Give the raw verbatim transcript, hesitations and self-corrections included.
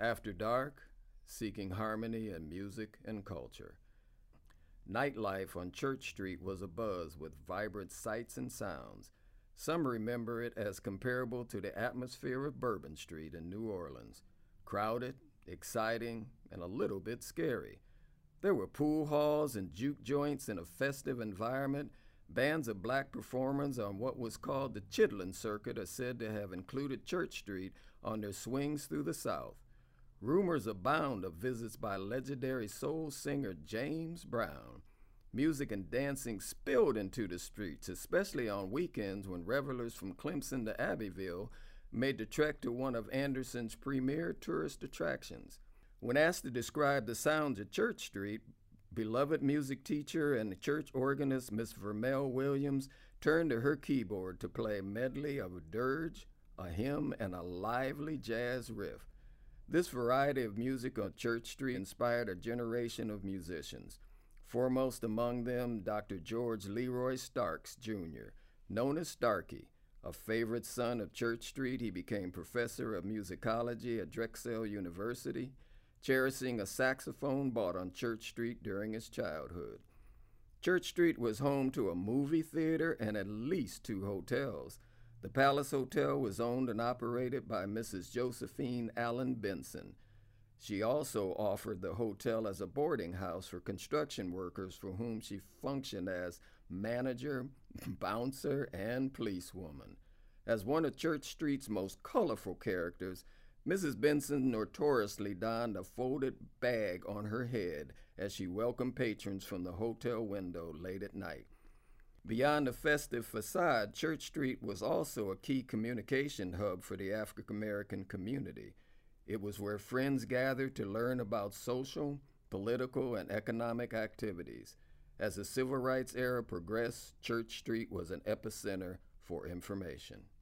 After dark, seeking harmony in music and culture. Nightlife on Church Street was abuzz with vibrant sights and sounds. Some remember it as comparable to the atmosphere of Bourbon Street in New Orleans. Crowded, exciting, and a little bit scary. There were pool halls and juke joints in a festive environment. Bands of black performers on what was called the Chitlin Circuit are said to have included Church Street on their swings through the South. Rumors abound of visits by legendary soul singer James Brown. Music and dancing spilled into the streets, especially on weekends when revelers from Clemson to Abbeville made the trek to one of Anderson's premier tourist attractions. When asked to describe the sounds of Church Street, beloved music teacher and church organist Miss Vermel Williams turned to her keyboard to play a medley of a dirge, a hymn, and a lively jazz riff. This variety of music on Church Street inspired a generation of musicians. Foremost among them, Doctor George Leroy Starks, Junior Known as Starkey, a favorite son of Church Street, he became professor of musicology at Drexel University, cherishing a saxophone bought on Church Street during his childhood. Church Street was home to a movie theater and at least two hotels. The Palace Hotel was owned and operated by Missus Josephine Allen Benson. She also offered the hotel as a boarding house for construction workers for whom she functioned as manager, bouncer, and policewoman. As one of Church Street's most colorful characters, Missus Benson notoriously donned a folded bag on her head as she welcomed patrons from the hotel window late at night. Beyond the festive facade, Church Street was also a key communication hub for the African American community. It was where friends gathered to learn about social, political, and economic activities. As the Civil Rights era progressed, Church Street was an epicenter for information.